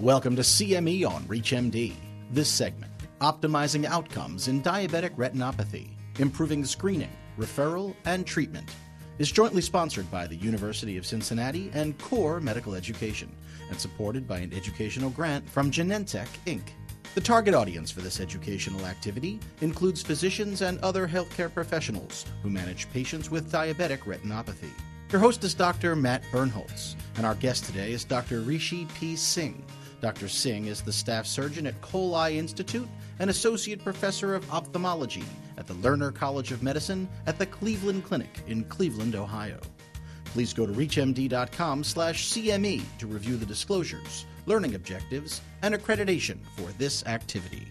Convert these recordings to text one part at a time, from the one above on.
Welcome to CME on ReachMD. This segment, optimizing outcomes in diabetic retinopathy, improving screening, referral, and treatment, is jointly sponsored by the University of Cincinnati and Core Medical Education, and supported by an educational grant from Genentech, Inc. The target audience for this educational activity includes physicians and other healthcare professionals who manage patients with diabetic retinopathy. Your host is Dr. Matt Bernholtz, and our guest today is Dr. Rishi P. Singh. Dr. Singh is the staff surgeon at Cole Eye Institute and associate professor of ophthalmology at the Lerner College of Medicine at the Cleveland Clinic in Cleveland, Ohio. Please go to reachmd.com/CME to review the disclosures, learning objectives, and accreditation for this activity.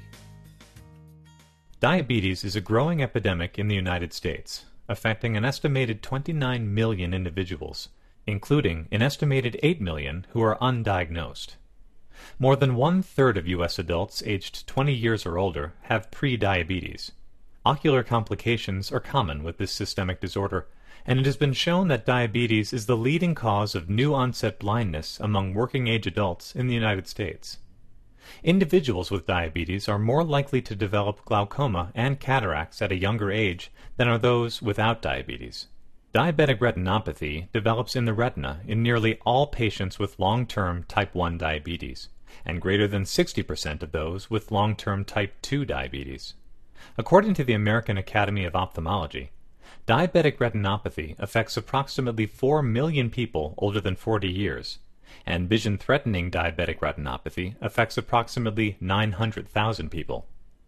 Diabetes is a growing epidemic in the United States, affecting an estimated 29 million individuals, including an estimated 8 million who are undiagnosed. More than one-third of U.S. adults aged 20 years or older have pre-diabetes. Ocular complications are common with this systemic disorder, and it has been shown that diabetes is the leading cause of new-onset blindness among working-age adults in the United States. Individuals with diabetes are more likely to develop glaucoma and cataracts at a younger age than are those without diabetes. Diabetic retinopathy develops in the retina in nearly all patients with long-term type 1 diabetes, and greater than 60% of those with long-term type 2 diabetes. According to the American Academy of Ophthalmology, diabetic retinopathy affects approximately 4 million people older than 40 years, and vision-threatening diabetic retinopathy affects approximately 900,000 people.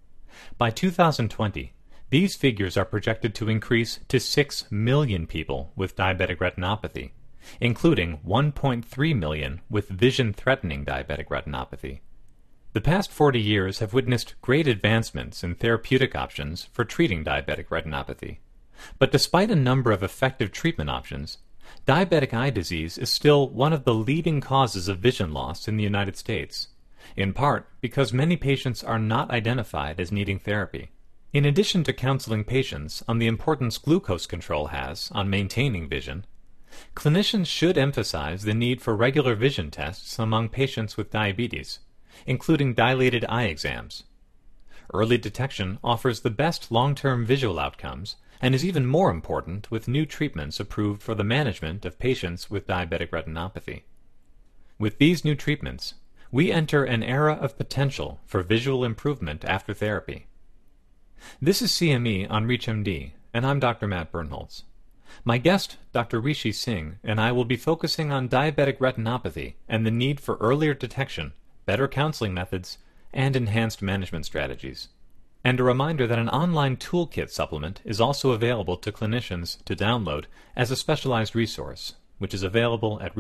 By 2020, these figures are projected to increase to 6 million people with diabetic retinopathy, including 1.3 million with vision-threatening diabetic retinopathy. The past 40 years have witnessed great advancements in therapeutic options for treating diabetic retinopathy. But despite a number of effective treatment options, diabetic eye disease is still one of the leading causes of vision loss in the United States, in part because many patients are not identified as needing therapy. In addition to counseling patients on the importance glucose control has on maintaining vision, clinicians should emphasize the need for regular vision tests among patients with diabetes, including dilated eye exams. Early detection offers the best long-term visual outcomes and is even more important with new treatments approved for the management of patients with diabetic retinopathy. With these new treatments, we enter an era of potential for visual improvement after therapy. This is CME on ReachMD, and I'm Dr. Matt Bernholtz. My guest, Dr. Rishi Singh, and I will be focusing on diabetic retinopathy and the need for earlier detection, better counseling methods, and enhanced management strategies. And a reminder that an online toolkit supplement is also available to clinicians to download as a specialized resource, which is available at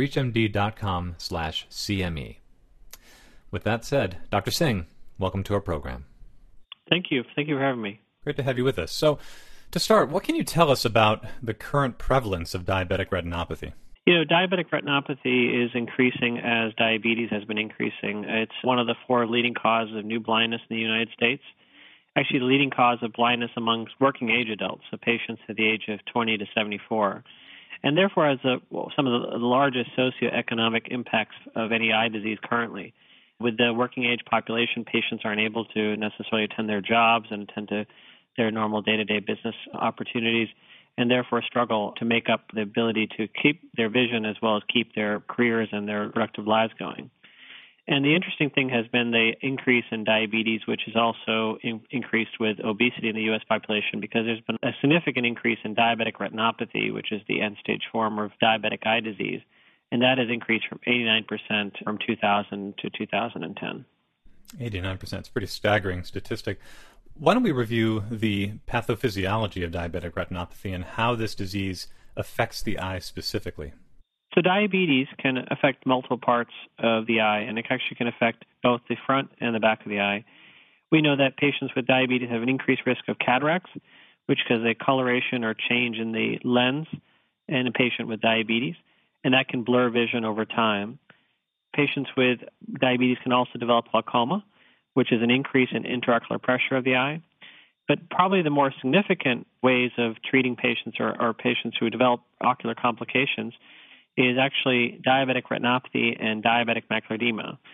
reachmd.com/CME. With that said, Dr. Singh, welcome to our program. Thank you. Thank you for having me. Great to have you with us. So, to start, what can you tell us about the current prevalence of diabetic retinopathy? Diabetic retinopathy is increasing as diabetes has been increasing. It's one of the 4 leading causes of new blindness in the United States. Actually, the leading cause of blindness amongst working-age adults, so patients at the age of 20 to 74. And therefore has some of the largest socioeconomic impacts of any eye disease currently. With the working-age population, patients aren't able to necessarily attend their jobs and attend to their normal day-to-day business opportunities, and therefore struggle to make up the ability to keep their vision as well as keep their careers and their productive lives going. And the interesting thing has been the increase in diabetes, which has also increased with obesity in the U.S. population, because there's been a significant increase in diabetic retinopathy, which is the end-stage form of diabetic eye disease. And that has increased from 89% from 2000 to 2010. 89%. It's a pretty staggering statistic. Why don't we review the pathophysiology of diabetic retinopathy and how this disease affects the eye specifically? So diabetes can affect multiple parts of the eye, and it actually can affect both the front and the back of the eye. We know that patients with diabetes have an increased risk of cataracts, which causes a coloration or change in the lens in a patient with diabetes, and that can blur vision over time. Patients with diabetes can also develop glaucoma, which is an increase in intraocular pressure of the eye. But probably the more significant ways of treating patients or patients who develop ocular complications is actually diabetic retinopathy and diabetic macular edema.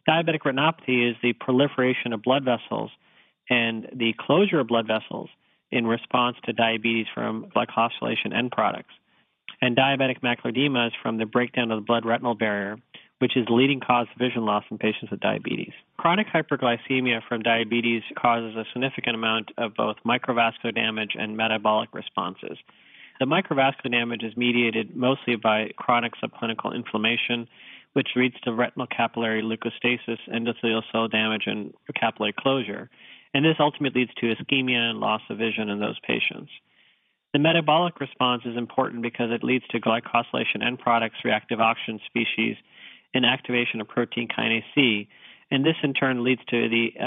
Diabetic retinopathy is the proliferation of blood vessels and the closure of blood vessels in response to diabetes from glycosylation end products. And diabetic macular edema is from the breakdown of the blood-retinal barrier, which is the leading cause of vision loss in patients with diabetes. Chronic hyperglycemia from diabetes causes a significant amount of both microvascular damage and metabolic responses. The microvascular damage is mediated mostly by chronic subclinical inflammation, which leads to retinal capillary leukostasis, endothelial cell damage, and capillary closure. And this ultimately leads to ischemia and loss of vision in those patients. The metabolic response is important because it leads to glycosylation end products, reactive oxygen species, and activation of protein kinase C. And this in turn leads to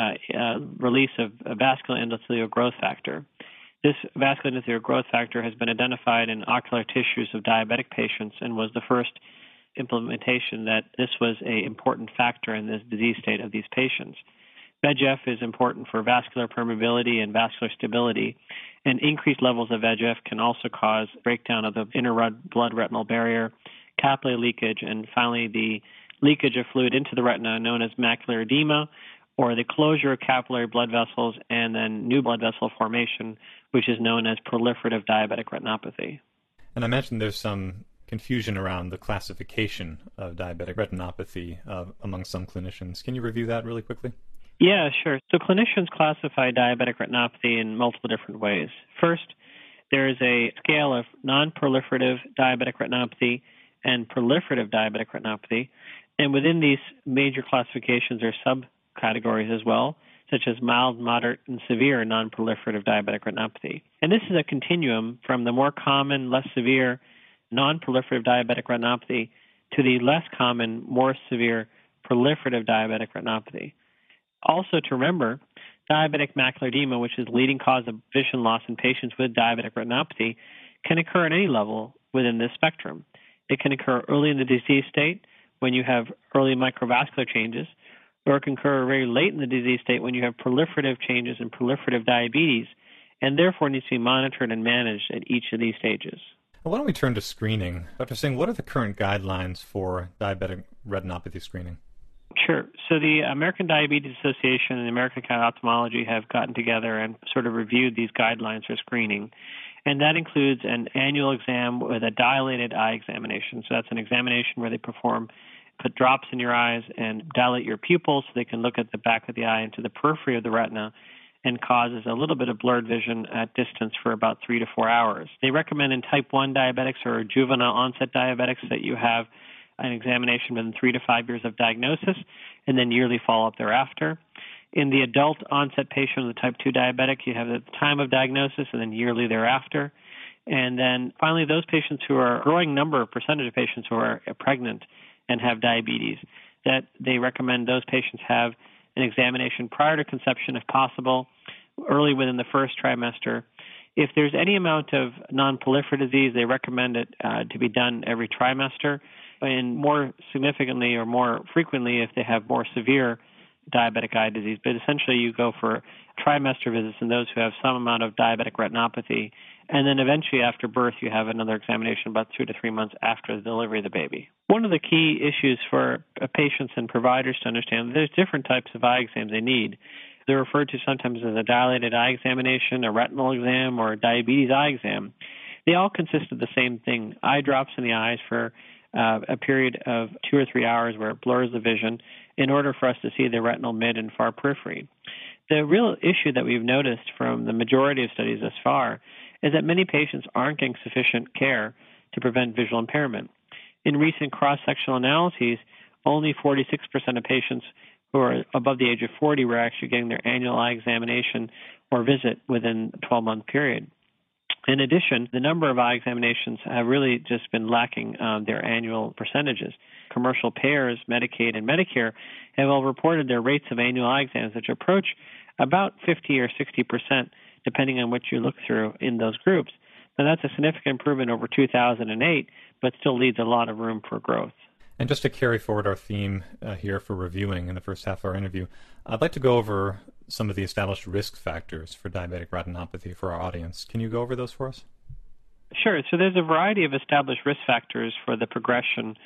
the release of vascular endothelial growth factor. This vascular endothelial growth factor has been identified in ocular tissues of diabetic patients and was the first implementation that this was an important factor in this disease state of these patients. VEGF is important for vascular permeability and vascular stability, and increased levels of VEGF can also cause breakdown of the inner blood retinal barrier, capillary leakage, and finally the leakage of fluid into the retina known as macular edema, or the closure of capillary blood vessels and then new blood vessel formation, which is known as proliferative diabetic retinopathy. And I imagine there's some confusion around the classification of diabetic retinopathy among some clinicians. Can you review that really quickly? Yeah, sure. So clinicians classify diabetic retinopathy in multiple different ways. First, there is a scale of non-proliferative diabetic retinopathy and proliferative diabetic retinopathy. And within these major classifications, there are subcategories as well, such as mild, moderate, and severe non-proliferative diabetic retinopathy. And this is a continuum from the more common, less severe non-proliferative diabetic retinopathy to the less common, more severe proliferative diabetic retinopathy. Also to remember, diabetic macular edema, which is the leading cause of vision loss in patients with diabetic retinopathy, can occur at any level within this spectrum. It can occur early in the disease state when you have early microvascular changes, or it can occur very late in the disease state when you have proliferative changes and proliferative diabetes, and therefore needs to be monitored and managed at each of these stages. Well, why don't we turn to screening? Dr. Singh, what are the current guidelines for diabetic retinopathy screening? Sure. So the American Diabetes Association and the American Academy of Ophthalmology have gotten together and sort of reviewed these guidelines for screening. And that includes an annual exam with a dilated eye examination. So that's an examination where they put drops in your eyes and dilate your pupils so they can look at the back of the eye into the periphery of the retina, and causes a little bit of blurred vision at distance for about 3 to 4 hours. They recommend in type 1 diabetics or juvenile onset diabetics that you have an examination within 3 to 5 years of diagnosis and then yearly follow-up thereafter. In the adult onset patient with type 2 diabetic, you have the time of diagnosis and then yearly thereafter. And then finally, those patients who are a growing percentage of patients who are pregnant and have diabetes, that they recommend those patients have an examination prior to conception if possible, early within the first trimester. If there's any amount of non-proliferative disease, they recommend it to be done every trimester, and more significantly or more frequently if they have more severe diabetic eye disease. But essentially you go for trimester visits in those who have some amount of diabetic retinopathy, and then eventually after birth you have another examination about 2 to 3 months after the delivery of the baby. One of the key issues for patients and providers to understand, there's different types of eye exams they need. They're referred to sometimes as a dilated eye examination, a retinal exam, or a diabetes eye exam. They all consist of the same thing, eye drops in the eyes for a period of 2 or 3 hours where it blurs the vision in order for us to see the retinal mid and far periphery. The real issue that we've noticed from the majority of studies thus far is that many patients aren't getting sufficient care to prevent visual impairment. In recent cross-sectional analyses, only 46% of patients who are above the age of 40 were actually getting their annual eye examination or visit within a 12-month period. In addition, the number of eye examinations have really just been lacking their annual percentages. Commercial payers, Medicaid and Medicare, have all reported their rates of annual eye exams, which approach about 50 or 60%, depending on what you look through in those groups. Now, that's a significant improvement over 2008, but still leaves a lot of room for growth. And just to carry forward our theme here for reviewing in the first half of our interview, I'd like to go over some of the established risk factors for diabetic retinopathy for our audience. Can you go over those for us? Sure. So there's a variety of established risk factors for the progression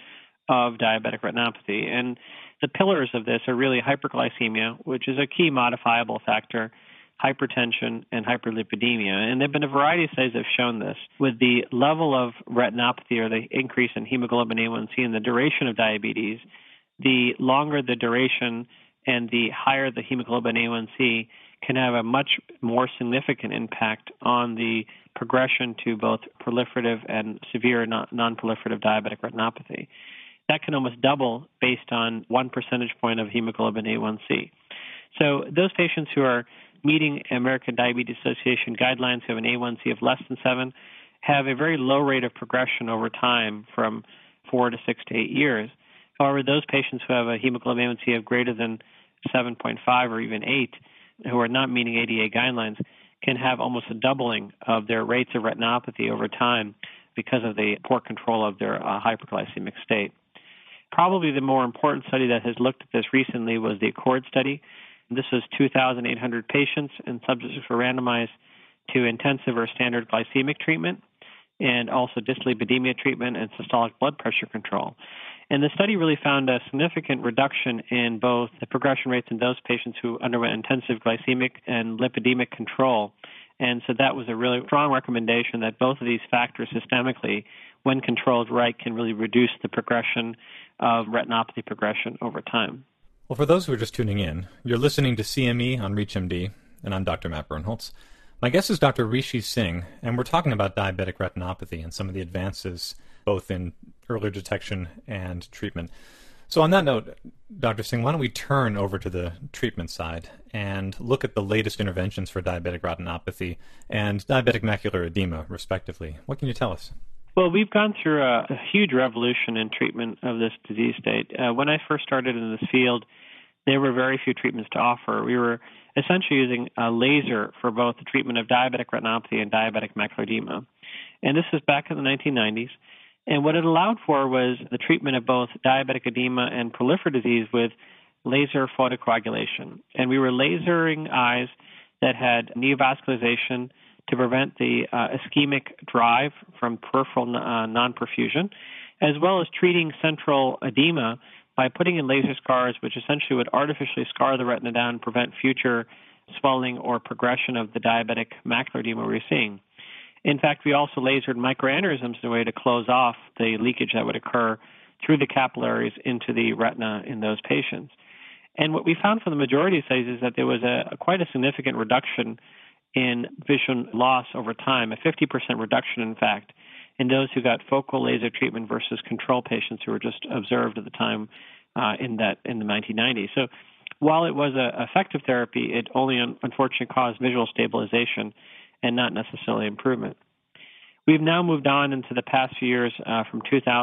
of diabetic retinopathy. And the pillars of this are really hyperglycemia, which is a key modifiable factor, hypertension, and hyperlipidemia. And there have been a variety of studies that have shown this. With the level of retinopathy or the increase in hemoglobin A1C and the duration of diabetes, the longer the duration and the higher the hemoglobin A1C can have a much more significant impact on the progression to both proliferative and severe non-proliferative diabetic retinopathy. That can almost double based on 1 percentage point of hemoglobin A1C. So those patients who are meeting American Diabetes Association guidelines, who have an A1C of less than 7, have a very low rate of progression over time from 4 to 6 to 8 years. However, those patients who have a hemoglobin A1C of greater than 7.5 or even 8, who are not meeting ADA guidelines, can have almost a doubling of their rates of retinopathy over time because of the poor control of their hyperglycemic state. Probably the more important study that has looked at this recently was the ACCORD study. This was 2,800 patients, and subjects were randomized to intensive or standard glycemic treatment and also dyslipidemia treatment and systolic blood pressure control. And the study really found a significant reduction in both the progression rates in those patients who underwent intensive glycemic and lipidemic control. And so that was a really strong recommendation that both of these factors systemically, when controlled right, can really reduce the progression of retinopathy progression over time. Well, for those who are just tuning in, you're listening to CME on ReachMD, and I'm Dr. Matt Birnholz. My guest is Dr. Rishi Singh, and we're talking about diabetic retinopathy and some of the advances both in earlier detection and treatment. So on that note, Dr. Singh, why don't we turn over to the treatment side and look at the latest interventions for diabetic retinopathy and diabetic macular edema, respectively. What can you tell us? Well, we've gone through a huge revolution in treatment of this disease state. When I first started in this field, there were very few treatments to offer. We were essentially using a laser for both the treatment of diabetic retinopathy and diabetic macular edema. And this was back in the 1990s. And what it allowed for was the treatment of both diabetic edema and proliferative disease with laser photocoagulation. And we were lasering eyes that had neovascularization to prevent the ischemic drive from peripheral non-perfusion, as well as treating central edema by putting in laser scars, which essentially would artificially scar the retina down and prevent future swelling or progression of the diabetic macular edema we're seeing. In fact, we also lasered microaneurysms in a way to close off the leakage that would occur through the capillaries into the retina in those patients. And what we found from the majority of studies is that there was quite a significant reduction in vision loss over time, a 50% reduction, in fact, in those who got focal laser treatment versus control patients who were just observed at the time in the 1990s. So while it was an effective therapy, it only unfortunately caused visual stabilization and not necessarily improvement. We've now moved on into the past few years from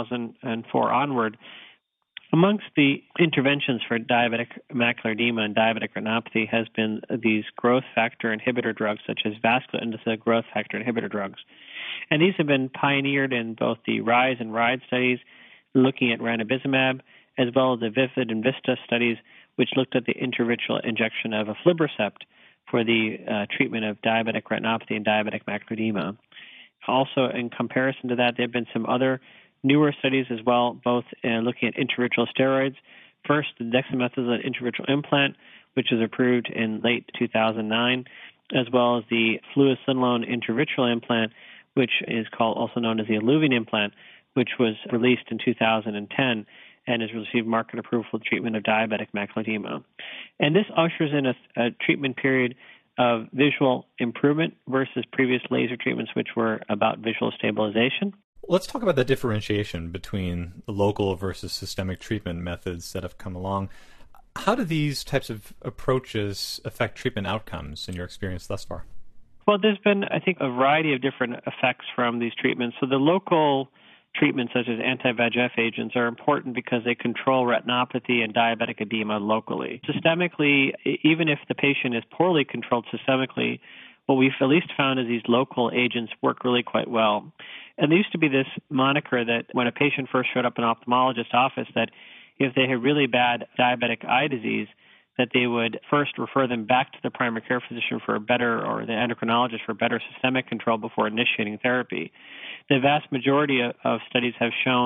2004 onward. Amongst the interventions for diabetic macular edema and diabetic retinopathy has been these growth factor inhibitor drugs, such as vascular endothelial growth factor inhibitor drugs. And these have been pioneered in both the RISE and RIDE studies, looking at ranibizumab, as well as the VIVID and VISTA studies, which looked at the intravitreal injection of aflibercept for the treatment of diabetic retinopathy and diabetic macular edema. Also, in comparison to that, there have been some other newer studies as well, both looking at intravitreal steroids. First, the dexamethasone intravitreal implant, which was approved in late 2009, as well as the fluocinolone intravitreal implant, which is also known as the Illuvien implant, which was released in 2010 and has received market approval for the treatment of diabetic macular edema. And this ushers in a treatment period of visual improvement versus previous laser treatments, which were about visual stabilization. Let's talk about the differentiation between the local versus systemic treatment methods that have come along. How do these types of approaches affect treatment outcomes in your experience thus far? Well, there's been, I think, a variety of different effects from these treatments. So the local treatments, such as anti-VEGF agents, are important because they control retinopathy and diabetic edema locally. Systemically, even if the patient is poorly controlled systemically, what we've at least found is these local agents work really quite well. And there used to be this moniker that when a patient first showed up in an ophthalmologist's office, that if they had really bad diabetic eye disease, that they would first refer them back to the primary care physician for a better, or the endocrinologist for better systemic control before initiating therapy. The vast majority of studies have shown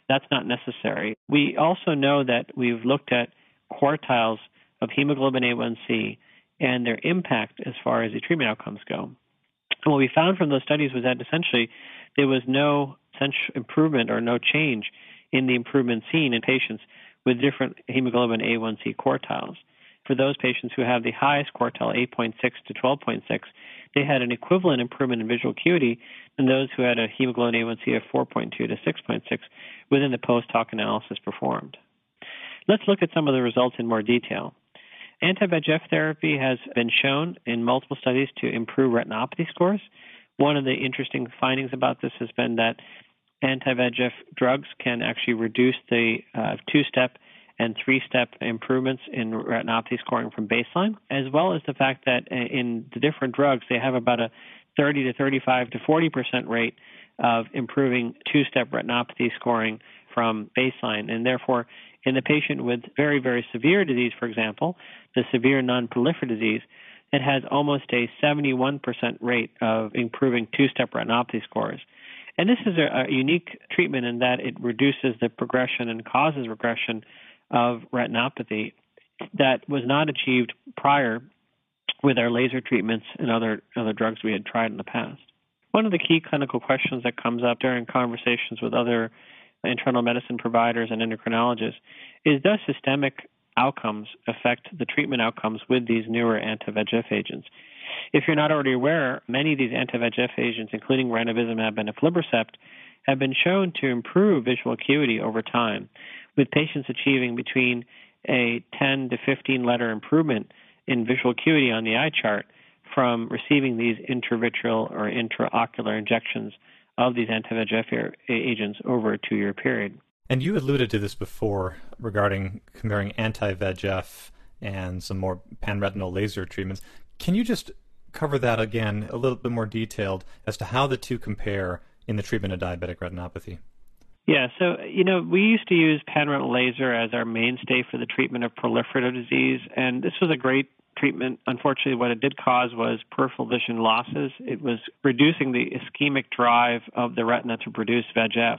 That's not necessary. We also know that we've looked at quartiles of hemoglobin A1C and their impact as far as the treatment outcomes go. And what we found from those studies was that essentially there was no improvement or no change in the improvement seen in patients with different hemoglobin A1C quartiles. For those patients who have the highest quartile, 8.6 to 12.6, they had an equivalent improvement in visual acuity than those who had a hemoglobin A1C of 4.2 to 6.6 within the post-hoc analysis performed. Let's look at some of the results in more detail. Anti-VEGF therapy has been shown in multiple studies to improve retinopathy scores. One of the interesting findings about this has been that anti-VEGF drugs can actually reduce the two-step and three-step improvements in retinopathy scoring from baseline, as well as the fact that in the different drugs, they have about a 30 to 35 to 40% rate of improving two-step retinopathy scoring from baseline. And therefore, in the patient with very, very severe disease, for example, the severe non-proliferative disease, it has almost a 71% rate of improving two-step retinopathy scores. And this is a unique treatment in that it reduces the progression and causes regression of retinopathy that was not achieved prior with our laser treatments and other drugs we had tried in the past. One of the key clinical questions that comes up during conversations with other internal medicine providers and endocrinologists is, does systemic outcomes affect the treatment outcomes with these newer anti-VEGF agents? If you're not already aware, many of these anti-VEGF agents, including ranibizumab and aflibercept, have been shown to improve visual acuity over time, with patients achieving between a 10 to 15 letter improvement in visual acuity on the eye chart from receiving these intravitreal or intraocular injections of these anti-VEGF agents over a 2-year period. And you alluded to this before regarding comparing anti-VEGF and some more pan-retinal laser treatments. Can you just cover that again a little bit more detailed as to how the two compare in the treatment of diabetic retinopathy? Yeah, so, we used to use pan-retinal laser as our mainstay for the treatment of proliferative disease, and this was a great treatment. Unfortunately, what it did cause was peripheral vision losses. It was reducing the ischemic drive of the retina to produce VEGF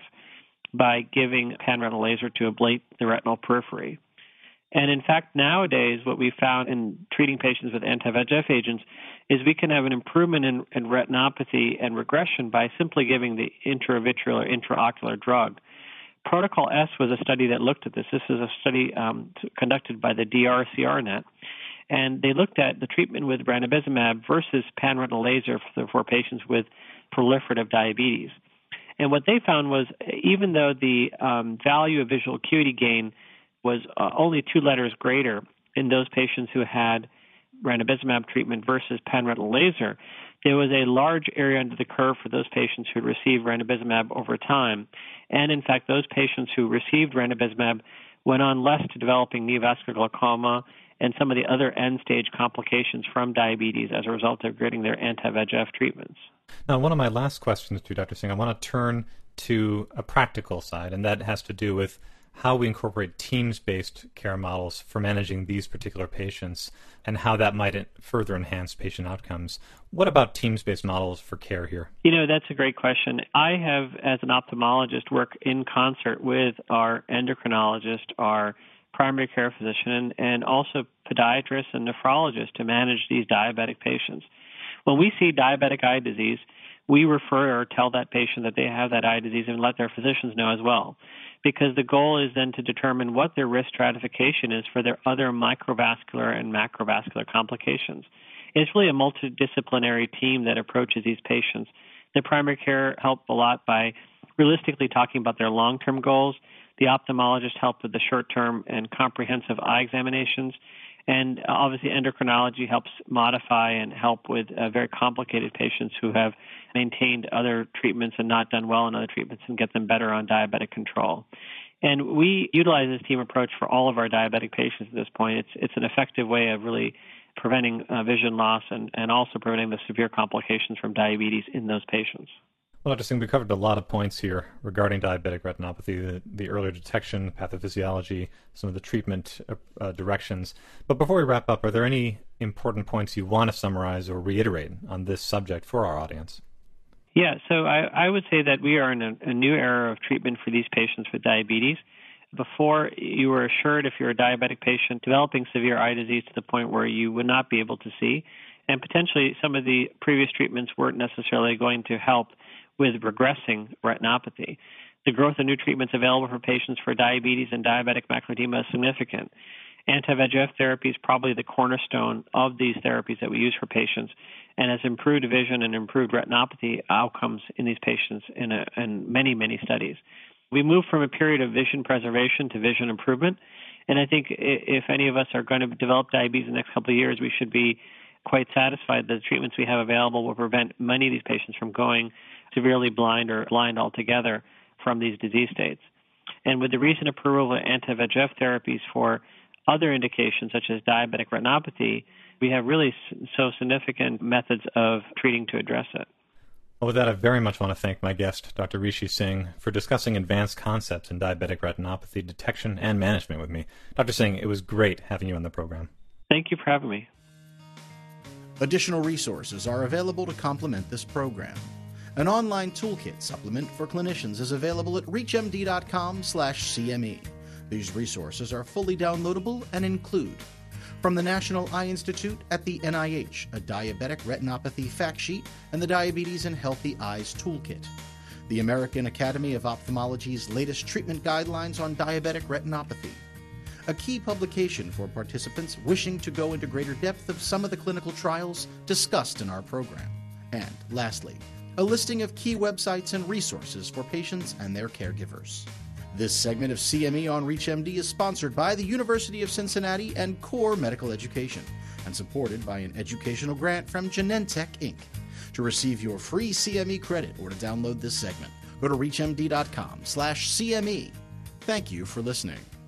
by giving pan-retinal laser to ablate the retinal periphery. And in fact, nowadays, what we found in treating patients with anti-VEGF agents is we can have an improvement in retinopathy and regression by simply giving the intravitreal or intraocular drug. Protocol S was a study that looked at this. This is a study conducted by the DRCRnet, and they looked at the treatment with ranibizumab versus pan-retinal laser for patients with proliferative diabetes. And what they found was, even though the value of visual acuity gain was only 2 letters greater in those patients who had ranibizumab treatment versus pan-retinal laser, there was a large area under the curve for those patients who received ranibizumab over time. And in fact, those patients who received ranibizumab went on less to developing neovascular glaucoma and some of the other end-stage complications from diabetes as a result of getting their anti-VEGF treatments. Now, one of my last questions to Dr. Singh, I want to turn to a practical side, and that has to do with how we incorporate teams-based care models for managing these particular patients and how that might further enhance patient outcomes. What about teams-based models for care here? That's a great question. I have, as an ophthalmologist, worked in concert with our endocrinologist, our primary care physician, and also podiatrists and nephrologists to manage these diabetic patients. When we see diabetic eye disease, we refer or tell that patient that they have that eye disease and let their physicians know as well, because the goal is then to determine what their risk stratification is for their other microvascular and macrovascular complications. It's really a multidisciplinary team that approaches these patients. The primary care help a lot by realistically talking about their long-term goals. The ophthalmologist help with the short-term and comprehensive eye examinations. And obviously, endocrinology helps modify and help with very complicated patients who have maintained other treatments and not done well in other treatments and get them better on diabetic control. And we utilize this team approach for all of our diabetic patients at this point. It's an effective way of really preventing vision loss and also preventing the severe complications from diabetes in those patients. Well, Dr. Singh, we covered a lot of points here regarding diabetic retinopathy, the earlier detection, pathophysiology, some of the treatment directions. But before we wrap up, are there any important points you want to summarize or reiterate on this subject for our audience? Yeah, so I would say that we are in a new era of treatment for these patients with diabetes. Before, you were assured if you're a diabetic patient developing severe eye disease to the point where you would not be able to see, and potentially some of the previous treatments weren't necessarily going to help with regressing retinopathy. The growth of new treatments available for patients for diabetes and diabetic macular edema is significant. Anti-VEGF therapy is probably the cornerstone of these therapies that we use for patients, and has improved vision and improved retinopathy outcomes in these patients in many, many studies. We move from a period of vision preservation to vision improvement, and I think if any of us are going to develop diabetes in the next couple of years, we should be quite satisfied that the treatments we have available will prevent many of these patients from going severely blind or blind altogether from these disease states. And with the recent approval of anti-VEGF therapies for other indications such as diabetic retinopathy, we have really so significant methods of treating to address it. Well, with that, I very much want to thank my guest, Dr. Rishi Singh, for discussing advanced concepts in diabetic retinopathy detection and management with me. Dr. Singh, it was great having you on the program. Thank you for having me. Additional resources are available to complement this program. An online toolkit supplement for clinicians is available at reachmd.com/CME. These resources are fully downloadable and include from the National Eye Institute at the NIH, a diabetic retinopathy fact sheet and the Diabetes and Healthy Eyes Toolkit. The American Academy of Ophthalmology's latest treatment guidelines on diabetic retinopathy. A key publication for participants wishing to go into greater depth of some of the clinical trials discussed in our program. And lastly, a listing of key websites and resources for patients and their caregivers. This segment of CME on ReachMD is sponsored by the University of Cincinnati and Core Medical Education and supported by an educational grant from Genentech, Inc. To receive your free CME credit or to download this segment, go to reachmd.com/CME. Thank you for listening.